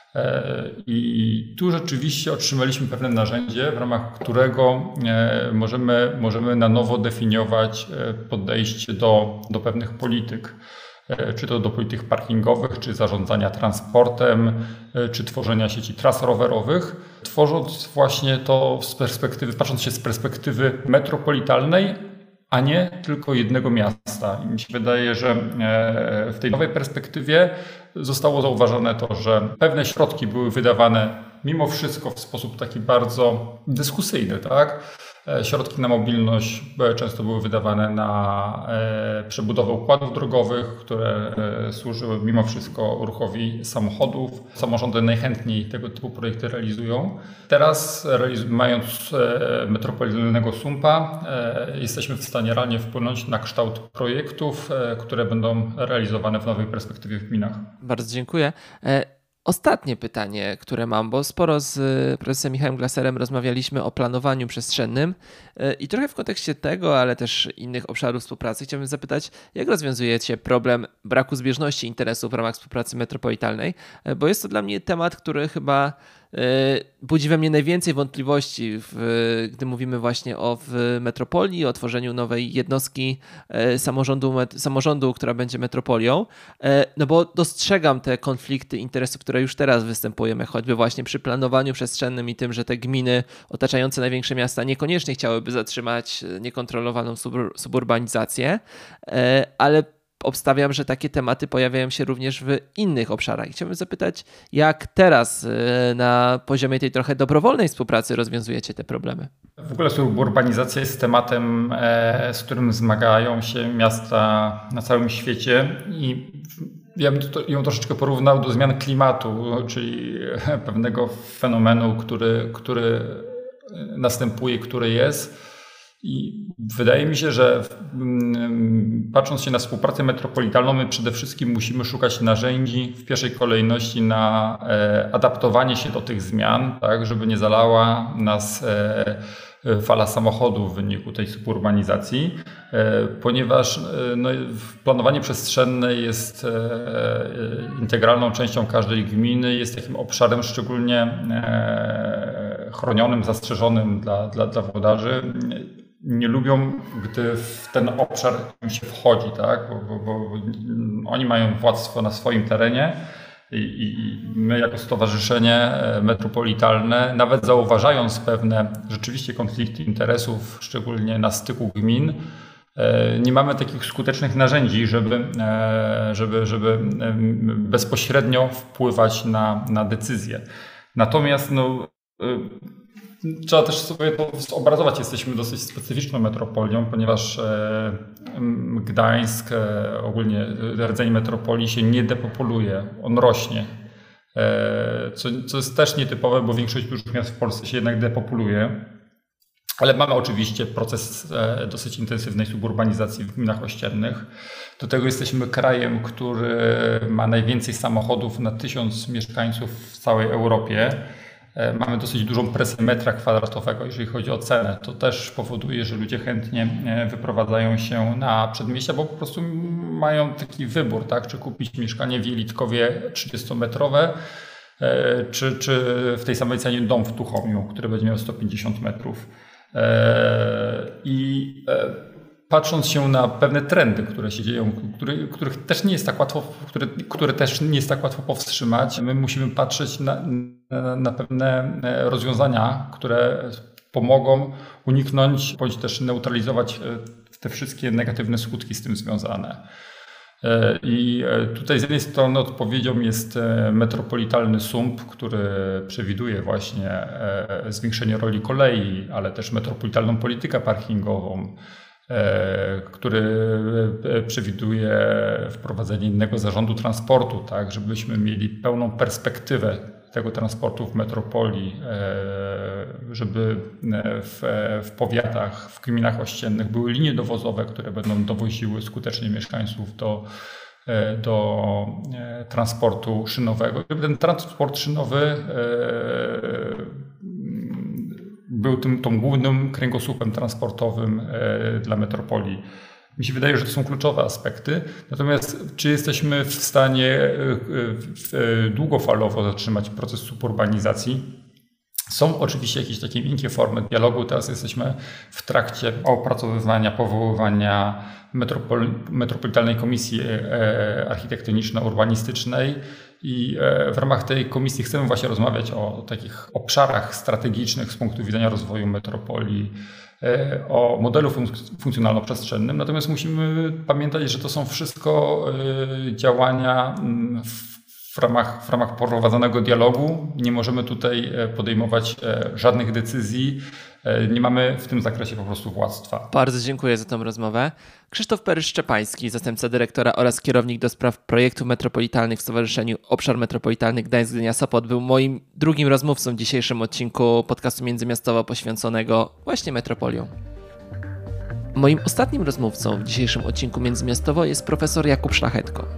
I tu rzeczywiście otrzymaliśmy pewne narzędzie, w ramach którego możemy, możemy na nowo definiować podejście do, do pewnych polityk. Czy to do polityk parkingowych, czy zarządzania transportem, czy tworzenia sieci tras rowerowych. Tworząc właśnie to z perspektywy, patrząc się z perspektywy metropolitalnej, a nie tylko jednego miasta. I mi się wydaje, że w tej nowej perspektywie zostało zauważone to, że pewne środki były wydawane mimo wszystko w sposób taki bardzo dyskusyjny, tak? Środki na mobilność często były wydawane na przebudowę układów drogowych, które służyły mimo wszystko ruchowi samochodów. Samorządy najchętniej tego typu projekty realizują. Teraz, mając metropolitalnego S U M P-a, jesteśmy w stanie realnie wpłynąć na kształt projektów, które będą realizowane w nowej perspektywie w gminach. Bardzo dziękuję. Ostatnie pytanie, które mam, bo sporo z profesorem Michałem Glaserem rozmawialiśmy o planowaniu przestrzennym I trochę w kontekście tego, ale też innych obszarów współpracy chciałbym zapytać, jak rozwiązujecie problem braku zbieżności interesów w ramach współpracy metropolitalnej, bo jest to dla mnie temat, który chyba budzi we mnie najwięcej wątpliwości, w, gdy mówimy właśnie o w metropolii, o tworzeniu nowej jednostki samorządu, samorządu, która będzie metropolią, no bo dostrzegam te konflikty interesów, które już teraz występują, choćby właśnie przy planowaniu przestrzennym i tym, że te gminy otaczające największe miasta niekoniecznie chciałyby zatrzymać niekontrolowaną subur- suburbanizację, ale obstawiam, że takie tematy pojawiają się również w innych obszarach. Chciałbym zapytać, jak teraz na poziomie tej trochę dobrowolnej współpracy rozwiązujecie te problemy? W ogóle suburbanizacja jest tematem, z którym zmagają się miasta na całym świecie i ja bym ją troszeczkę porównał do zmian klimatu, czyli pewnego fenomenu, który, który następuje, który jest. I wydaje mi się, że patrząc się na współpracę metropolitalną, my przede wszystkim musimy szukać narzędzi w pierwszej kolejności na adaptowanie się do tych zmian, tak, żeby nie zalała nas fala samochodów w wyniku tej suburbanizacji, ponieważ no, planowanie przestrzenne jest integralną częścią każdej gminy, jest takim obszarem szczególnie chronionym, zastrzeżonym dla, dla, dla włodarzy. Nie lubią, gdy w ten obszar się wchodzi, tak? bo, bo, bo oni mają władztwo na swoim terenie i, i my jako stowarzyszenie metropolitalne, nawet zauważając pewne rzeczywiście konflikty interesów, szczególnie na styku gmin, nie mamy takich skutecznych narzędzi, żeby, żeby, żeby bezpośrednio wpływać na, na decyzje. Natomiast no, trzeba też sobie to zobrazować. Jesteśmy dosyć specyficzną metropolią, ponieważ Gdańsk, ogólnie rdzeń metropolii się nie depopuluje, on rośnie. Co, co jest też nietypowe, bo większość dużych miast w Polsce się jednak depopuluje. Ale mamy oczywiście proces dosyć intensywnej suburbanizacji w gminach ościennych. Do tego jesteśmy krajem, który ma najwięcej samochodów na tysiąc mieszkańców w całej Europie. Mamy dosyć dużą presję metra kwadratowego, jeżeli chodzi o cenę. To też powoduje, że ludzie chętnie wyprowadzają się na przedmieścia, bo po prostu mają taki wybór, tak? Czy kupić mieszkanie w Jelitkowie trzydziestometrowe, czy, czy w tej samej cenie dom w Tuchomiu, który będzie miał sto pięćdziesiąt metrów. I patrząc się na pewne trendy, które się dzieją, który, których też nie jest tak łatwo, które, które też nie jest tak łatwo powstrzymać, my musimy patrzeć na, na, na pewne rozwiązania, które pomogą uniknąć bądź też neutralizować te wszystkie negatywne skutki z tym związane. I tutaj z jednej strony odpowiedzią jest metropolitalny S U M P, który przewiduje właśnie zwiększenie roli kolei, ale też metropolitalną politykę parkingową, który przewiduje wprowadzenie innego zarządu transportu, tak, żebyśmy mieli pełną perspektywę tego transportu w metropolii, żeby w, w powiatach, w gminach ościennych były linie dowozowe, które będą dowoziły skutecznie mieszkańców do, do transportu szynowego. Żeby ten transport szynowy był tym tą głównym kręgosłupem transportowym dla metropolii. Mi się wydaje, że to są kluczowe aspekty. Natomiast czy jesteśmy w stanie długofalowo zatrzymać proces suburbanizacji? Są oczywiście jakieś takie miękkie formy dialogu. Teraz jesteśmy w trakcie opracowywania, powoływania metropol- Metropolitalnej Komisji Architektoniczno-Urbanistycznej i w ramach tej komisji chcemy właśnie rozmawiać o takich obszarach strategicznych z punktu widzenia rozwoju metropolii, o modelu funk- funkcjonalno-przestrzennym. Natomiast musimy pamiętać, że to są wszystko działania w W ramach, w ramach prowadzonego dialogu. Nie możemy tutaj podejmować żadnych decyzji. Nie mamy w tym zakresie po prostu władztwa. Bardzo dziękuję za tę rozmowę. Krzysztof Perysz-Szczepański, zastępca dyrektora oraz kierownik do spraw projektów metropolitalnych w Stowarzyszeniu Obszar Metropolitalny Gdańsk-Gdynia-Sopot był moim drugim rozmówcą w dzisiejszym odcinku podcastu międzymiastowo poświęconego właśnie metropoliom. Moim ostatnim rozmówcą w dzisiejszym odcinku międzymiastowo jest profesor Jakub Szlachetko.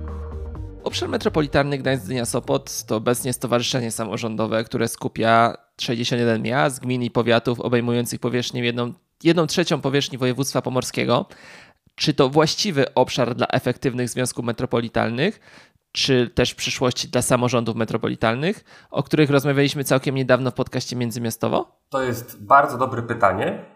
Obszar Metropolitalny Gdańsk-Gdynia-Sopot to obecnie stowarzyszenie samorządowe, które skupia sześćdziesiąt jeden miast, gmin i powiatów obejmujących powierzchnię jedną, jedną trzecią powierzchni województwa pomorskiego. Czy to właściwy obszar dla efektywnych związków metropolitalnych, czy też w przyszłości dla samorządów metropolitalnych, o których rozmawialiśmy całkiem niedawno w podcaście Międzymiastowo? To jest bardzo dobre pytanie,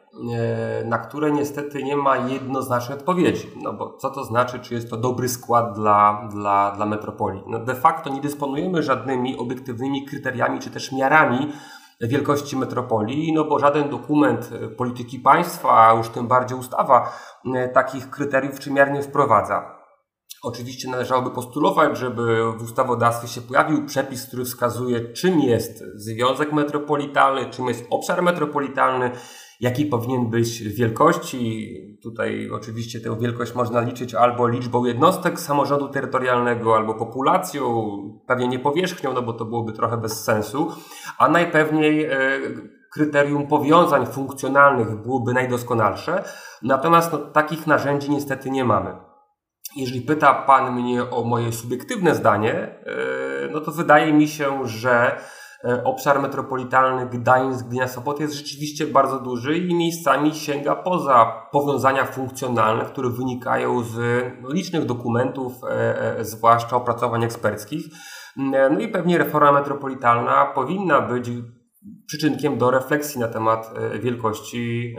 na które niestety nie ma jednoznacznej odpowiedzi. No bo co to znaczy, czy jest to dobry skład dla, dla, dla metropolii? No de facto nie dysponujemy żadnymi obiektywnymi kryteriami, czy też miarami wielkości metropolii, no bo żaden dokument polityki państwa, a już tym bardziej ustawa, takich kryteriów czy miar nie wprowadza. Oczywiście należałoby postulować, żeby w ustawodawstwie się pojawił przepis, który wskazuje, czym jest związek metropolitalny, czym jest obszar metropolitalny, jakiej powinien być wielkości. Tutaj oczywiście tę wielkość można liczyć albo liczbą jednostek samorządu terytorialnego, albo populacją, pewnie nie powierzchnią, no bo to byłoby trochę bez sensu, a najpewniej e, kryterium powiązań funkcjonalnych byłoby najdoskonalsze. Natomiast no, takich narzędzi niestety nie mamy. Jeżeli pyta Pan mnie o moje subiektywne zdanie, no to wydaje mi się, że obszar metropolitalny Gdańsk, Gdynia, Sopot jest rzeczywiście bardzo duży i miejscami sięga poza powiązania funkcjonalne, które wynikają z no, licznych dokumentów, zwłaszcza opracowań eksperckich. No i pewnie reforma metropolitalna powinna być przyczynkiem do refleksji na temat wielkości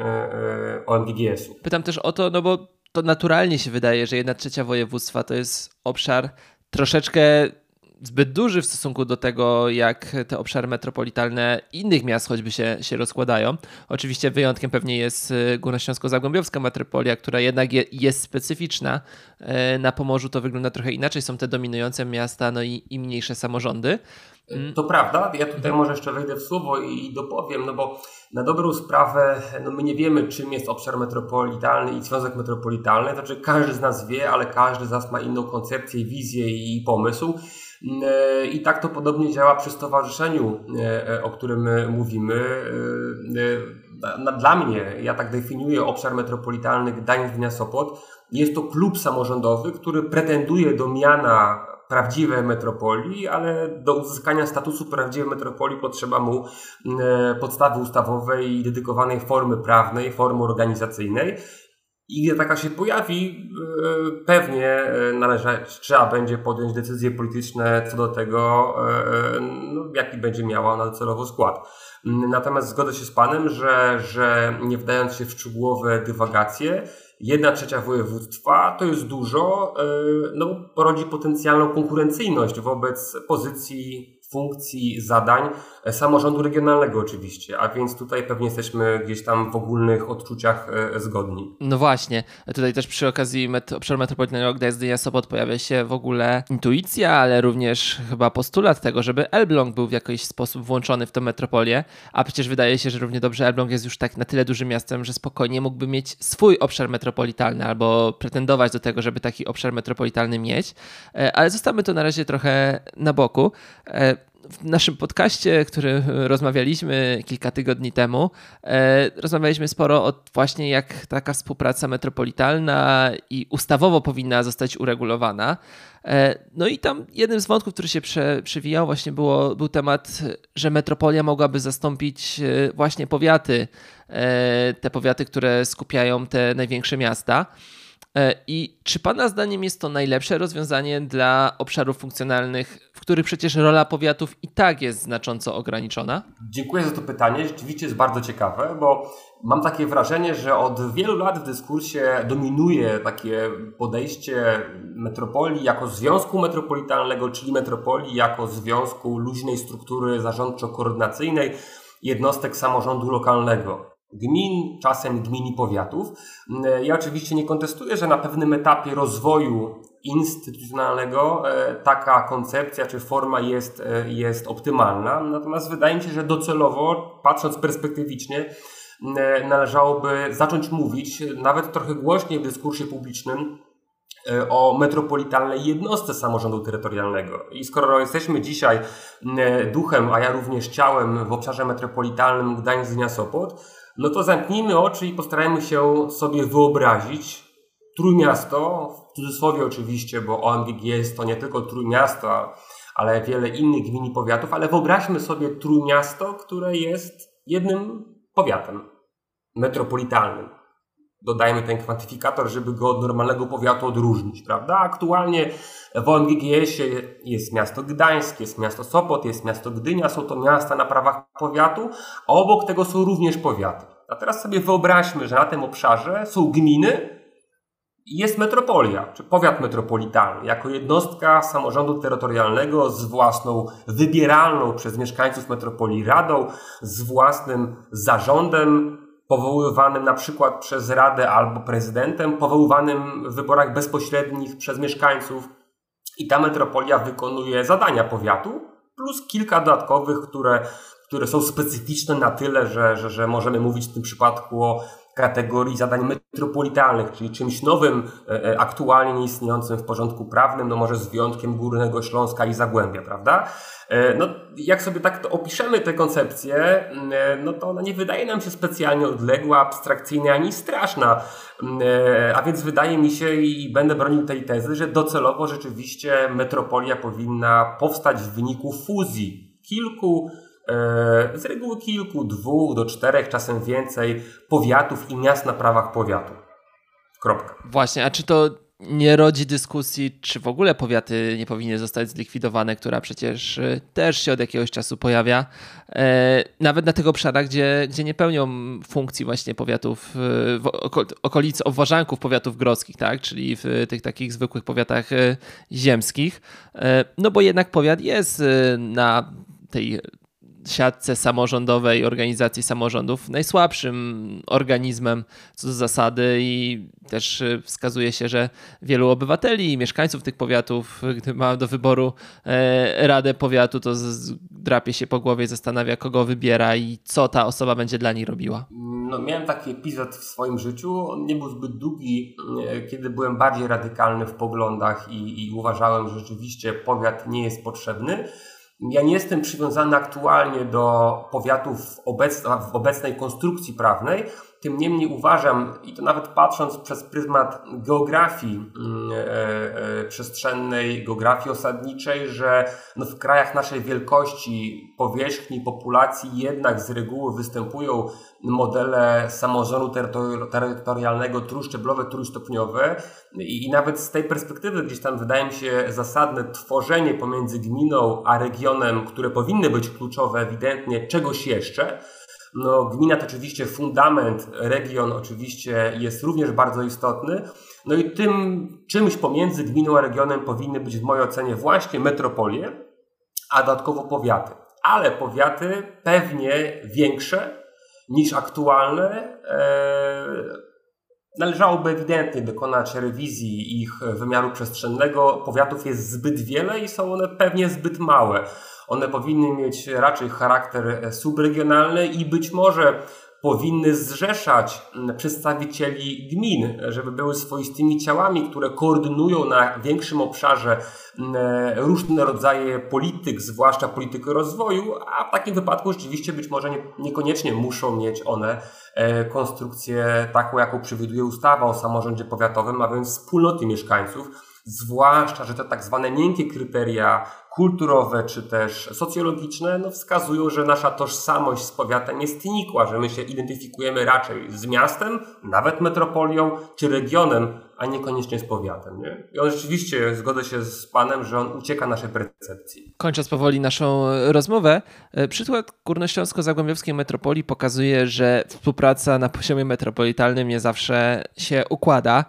O M G G S-u. Pytam też o to, no bo to naturalnie się wydaje, że jedna trzecia województwa to jest obszar troszeczkę zbyt duży w stosunku do tego, jak te obszary metropolitalne innych miast choćby się, się rozkładają. Oczywiście wyjątkiem pewnie jest Górnośląsko-Zagłębiowska metropolia, która jednak je, jest specyficzna. Na Pomorzu to wygląda trochę inaczej, są te dominujące miasta, no i, i mniejsze samorządy. To prawda, ja tutaj może jeszcze wejdę w słowo i dopowiem, no bo na dobrą sprawę no my nie wiemy, czym jest obszar metropolitalny i związek metropolitalny, znaczy każdy z nas wie, ale każdy z nas ma inną koncepcję, wizję i pomysł. I tak to podobnie działa przy stowarzyszeniu, o którym mówimy. Dla mnie, ja tak definiuję obszar metropolitalny Gdańsk, Gdynia, Sopot, jest to klub samorządowy, który pretenduje do miana prawdziwej metropolii, ale do uzyskania statusu prawdziwej metropolii potrzeba mu podstawy ustawowej i dedykowanej formy prawnej, formy organizacyjnej. I gdy taka się pojawi, pewnie należy, trzeba będzie podjąć decyzje polityczne co do tego, no, jaki będzie miała ona docelowo skład. Natomiast zgodzę się z Panem, że, że nie wdając się w szczegółowe dywagacje, jedna trzecia województwa to jest dużo, no, rodzi potencjalną konkurencyjność wobec pozycji, funkcji, zadań samorządu regionalnego oczywiście, a więc tutaj pewnie jesteśmy gdzieś tam w ogólnych odczuciach zgodni. No właśnie, tutaj też przy okazji met- obszaru metropolitalnego Gdańsk, Gdynia, Sopot pojawia się w ogóle intuicja, ale również chyba postulat tego, żeby Elbląg był w jakiś sposób włączony w tę metropolię, a przecież wydaje się, że równie dobrze Elbląg jest już tak na tyle dużym miastem, że spokojnie mógłby mieć swój obszar metropolitalny albo pretendować do tego, żeby taki obszar metropolitalny mieć, ale zostawmy to na razie trochę na boku. W naszym podcaście, który rozmawialiśmy kilka tygodni temu, e, rozmawialiśmy sporo o właśnie jak taka współpraca metropolitalna i ustawowo powinna zostać uregulowana. E, no i tam jednym z wątków, który się prze, przewijał właśnie było, był temat, że metropolia mogłaby zastąpić właśnie powiaty, e, te powiaty, które skupiają te największe miasta. I czy Pana zdaniem jest to najlepsze rozwiązanie dla obszarów funkcjonalnych, w których przecież rola powiatów i tak jest znacząco ograniczona? Dziękuję za to pytanie. Rzeczywiście jest bardzo ciekawe, bo mam takie wrażenie, że od wielu lat w dyskursie dominuje takie podejście metropolii jako związku metropolitalnego, czyli metropolii jako związku luźnej struktury zarządczo-koordynacyjnej jednostek samorządu lokalnego. Gmin, czasem gmin i powiatów. Ja oczywiście nie kontestuję, że na pewnym etapie rozwoju instytucjonalnego taka koncepcja czy forma jest, jest optymalna. Natomiast wydaje mi się, że docelowo, patrząc perspektywicznie, należałoby zacząć mówić nawet trochę głośniej w dyskursie publicznym o metropolitalnej jednostce samorządu terytorialnego. I skoro jesteśmy dzisiaj duchem, a ja również ciałem w obszarze metropolitalnym Gdańsk, Gdynia, Sopot, no to zamknijmy oczy i postarajmy się sobie wyobrazić Trójmiasto, w cudzysłowie oczywiście, bo O M G G S to nie tylko Trójmiasto, ale wiele innych gmin i powiatów, ale wyobraźmy sobie Trójmiasto, które jest jednym powiatem metropolitalnym. Dodajmy ten kwantyfikator, żeby go od normalnego powiatu odróżnić, prawda? Aktualnie w O M G G S-ie jest miasto Gdańsk, jest miasto Sopot, jest miasto Gdynia, są to miasta na prawach powiatu, a obok tego są również powiaty. A teraz sobie wyobraźmy, że na tym obszarze są gminy i jest metropolia, czy powiat metropolitalny, jako jednostka samorządu terytorialnego z własną wybieralną przez mieszkańców metropolii radą, z własnym zarządem, powoływanym na przykład przez Radę albo prezydentem, powoływanym w wyborach bezpośrednich przez mieszkańców i ta metropolia wykonuje zadania powiatu, plus kilka dodatkowych, które, które są specyficzne na tyle, że, że, że możemy mówić w tym przypadku o kategorii zadań metropolitalnych, czyli czymś nowym, e, aktualnie nieistniejącym w porządku prawnym, no może z wyjątkiem Górnego Śląska i Zagłębia, prawda? E, no, jak sobie tak to opiszemy tę koncepcję, e, no to ona nie wydaje nam się specjalnie odległa, abstrakcyjna ani straszna, e, a więc wydaje mi się i będę bronił tej tezy, że docelowo rzeczywiście metropolia powinna powstać w wyniku fuzji kilku z reguły kilku, dwóch do czterech, czasem więcej powiatów i miast na prawach powiatu. Kropka. Właśnie, a czy to nie rodzi dyskusji, czy w ogóle powiaty nie powinny zostać zlikwidowane, która przecież też się od jakiegoś czasu pojawia, e, nawet na tych obszarach, gdzie, gdzie nie pełnią funkcji właśnie powiatów, w okolicy obwarzanków powiatów grodzkich, tak? Czyli w tych takich zwykłych powiatach ziemskich, e, no bo jednak powiat jest na tej siatce samorządowej organizacji samorządów najsłabszym organizmem co do zasady i też wskazuje się, że wielu obywateli i mieszkańców tych powiatów, gdy ma do wyboru e, radę powiatu, to z, drapie się po głowie, zastanawia, kogo wybiera i co ta osoba będzie dla niej robiła. No, miałem taki epizod w swoim życiu, on nie był zbyt długi, kiedy byłem bardziej radykalny w poglądach i, i uważałem, że rzeczywiście powiat nie jest potrzebny. Ja nie jestem przywiązany aktualnie do powiatów w obecnej konstrukcji prawnej, tym niemniej uważam, i to nawet patrząc przez pryzmat geografii e, e, przestrzennej, geografii osadniczej, że no w krajach naszej wielkości, powierzchni, populacji jednak z reguły występują modele samorządu terytorialnego trójszczeblowe, trójstopniowe i, i nawet z tej perspektywy gdzieś tam wydaje mi się zasadne tworzenie pomiędzy gminą a regionem, które powinny być kluczowe ewidentnie, czegoś jeszcze. No, gmina to oczywiście fundament, region oczywiście jest również bardzo istotny. No i tym czymś pomiędzy gminą a regionem powinny być w mojej ocenie właśnie metropolie, a dodatkowo powiaty. Ale powiaty pewnie większe niż aktualne. E, należałoby ewidentnie dokonać rewizji ich wymiaru przestrzennego. Powiatów jest zbyt wiele i są one pewnie zbyt małe. One powinny mieć raczej charakter subregionalny i być może powinny zrzeszać przedstawicieli gmin, żeby były swoistymi ciałami, które koordynują na większym obszarze różne rodzaje polityk, zwłaszcza politykę rozwoju, a w takim wypadku rzeczywiście być może nie, niekoniecznie muszą mieć one konstrukcję taką, jaką przewiduje ustawa o samorządzie powiatowym, a więc wspólnoty mieszkańców, zwłaszcza, że te tak zwane miękkie kryteria kulturowe czy też socjologiczne no, wskazują, że nasza tożsamość z powiatem jest nikła, że my się identyfikujemy raczej z miastem, nawet metropolią czy regionem, a niekoniecznie z powiatem. Nie? I on rzeczywiście, zgodzę się z Panem, że on ucieka naszej percepcji. Kończąc powoli naszą rozmowę, przykład Górnośląsko-Zagłębiowskiej metropolii pokazuje, że współpraca na poziomie metropolitalnym nie zawsze się układa.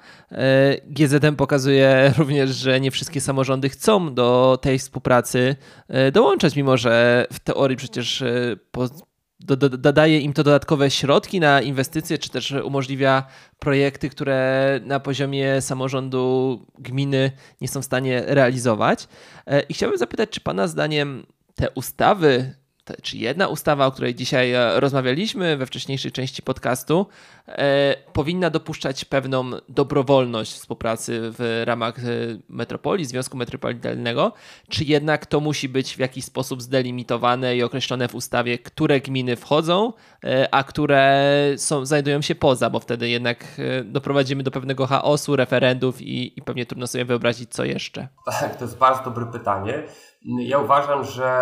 G Z M pokazuje również, że nie wszystkie samorządy chcą do tej współpracy dołączać, mimo że w teorii przecież po Do, do, dodaje im to dodatkowe środki na inwestycje, czy też umożliwia projekty, które na poziomie samorządu gminy nie są w stanie realizować. I chciałbym zapytać, czy Pana zdaniem te ustawy, te, czy jedna ustawa, o której dzisiaj rozmawialiśmy we wcześniejszej części podcastu, e, powinna dopuszczać pewną dobrowolność współpracy w ramach metropolii, Związku Metropolitalnego, czy jednak to musi być w jakiś sposób zdelimitowane i określone w ustawie, które gminy wchodzą, e, a które są, znajdują się poza, bo wtedy jednak e, doprowadzimy do pewnego chaosu, referendów i, i pewnie trudno sobie wyobrazić, co jeszcze. Tak, to jest bardzo dobre pytanie. Ja uważam, że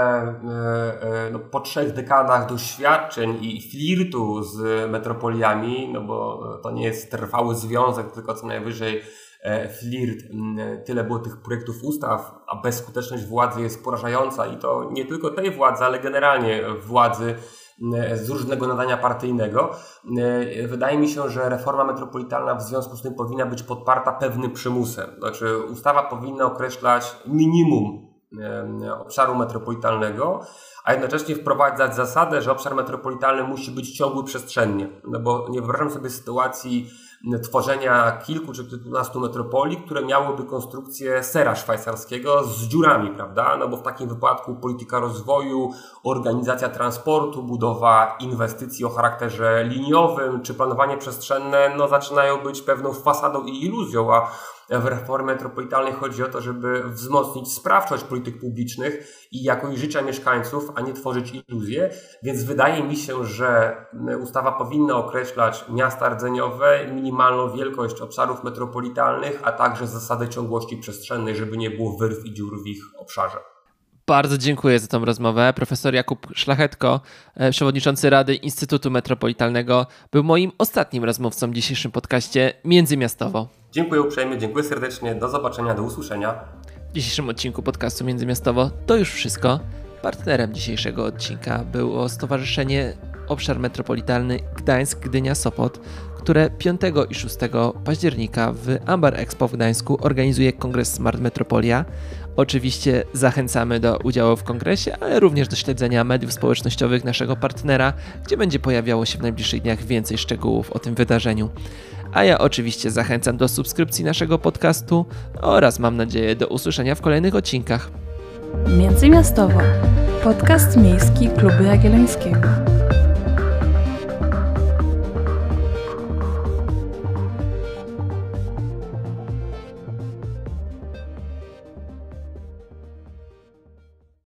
no, po trzech dekadach doświadczeń i flirtu z metropoliami, no bo to nie jest trwały związek, tylko co najwyżej flirt, tyle było tych projektów ustaw, a bezskuteczność władzy jest porażająca i to nie tylko tej władzy, ale generalnie władzy z różnego nadania partyjnego. Wydaje mi się, że reforma metropolitalna w związku z tym powinna być podparta pewnym przymusem. Znaczy ustawa powinna określać minimum obszaru metropolitalnego, a jednocześnie wprowadzać zasadę, że obszar metropolitalny musi być ciągły przestrzennie. No bo nie wyobrażam sobie sytuacji tworzenia kilku czy kilkunastu metropolii, które miałyby konstrukcję sera szwajcarskiego z dziurami, prawda? No bo w takim wypadku polityka rozwoju, organizacja transportu, budowa inwestycji o charakterze liniowym czy planowanie przestrzenne no zaczynają być pewną fasadą i iluzją, a w reformie metropolitalnej chodzi o to, żeby wzmocnić sprawczość polityk publicznych i jakość życia mieszkańców, a nie tworzyć iluzje. Więc wydaje mi się, że ustawa powinna określać miasta rdzeniowe, minimalną wielkość obszarów metropolitalnych, a także zasadę ciągłości przestrzennej, żeby nie było wyrw i dziur w ich obszarze. Bardzo dziękuję za tę rozmowę. Profesor Jakub Szlachetko, przewodniczący Rady Instytutu Metropolitalnego, był moim ostatnim rozmówcą w dzisiejszym podcaście Międzymiastowo. Dziękuję uprzejmie, dziękuję serdecznie. Do zobaczenia, do usłyszenia. W dzisiejszym odcinku podcastu Międzymiastowo to już wszystko. Partnerem dzisiejszego odcinka było Stowarzyszenie Obszar Metropolitalny Gdańsk, Gdynia, Sopot, które piątego i szóstego października w Ambar Expo w Gdańsku organizuje kongres Smart Metropolia. Oczywiście zachęcamy do udziału w kongresie, ale również do śledzenia mediów społecznościowych naszego partnera, gdzie będzie pojawiało się w najbliższych dniach więcej szczegółów o tym wydarzeniu. A ja oczywiście zachęcam do subskrypcji naszego podcastu oraz mam nadzieję do usłyszenia w kolejnych odcinkach. Międzymiastowo. Podcast miejski Klubu Jagiellońskiego.